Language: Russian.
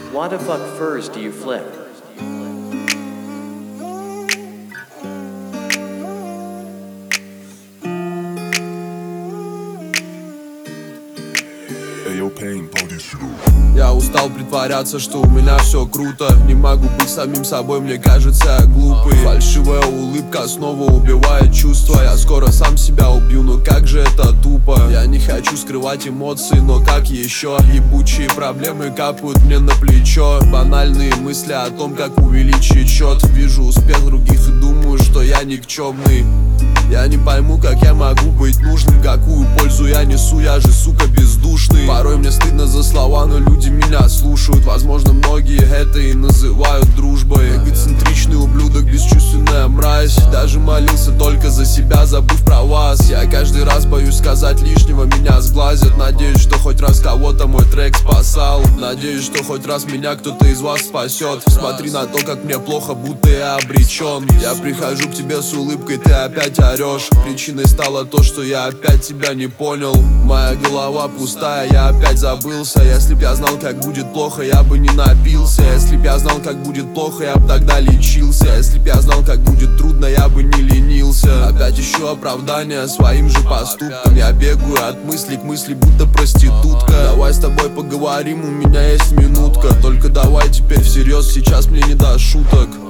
What the fuck furs do you flip? Я устал притворяться, что у меня все круто. Не могу быть самим собой, мне кажется, я глупый. Фальшивая улыбка снова убивает чувства. Я скоро сам себя убью, но как же это тупо. Я не хочу скрывать эмоции, но как еще? Ебучие проблемы капают мне на плечо. Банальные мысли о том, как увеличить счет. Вижу успех других и думаю, что я никчемный. Я не пойму, как я могу быть нужным. Какую пользу я несу, я же, сука, бездушный. Порой мне стыдно за слова, но люди меня слушают. Возможно, многие это и называют дружбой. Эгоцентричный ублюдок, бесчувственная мразь. Даже молился только за себя, забыв про вас. Я каждый раз боюсь сказать лишнего, меня сглазят. Надеюсь, что хоть раз кого-то мой трек спасал. Надеюсь, что хоть раз меня кто-то из вас спасет. Смотри на то, как мне плохо, будто я обречен. Я прихожу к тебе с улыбкой, ты опять орешь. Причиной стало то, что я опять тебя не понял. Моя голова пустая, я опять забылся. Если б я знал, как будет плохо, я бы не напился. Если б я знал, как будет плохо, я бы тогда лечился. Если б я знал, как будет трудно, я бы не ленился. Опять ищу оправдания своим же поступкам. Я бегаю от мысли к мысли, будто проститутка. Давай с тобой поговорим, у меня есть минутка. Только давай теперь всерьез, сейчас мне не до шуток.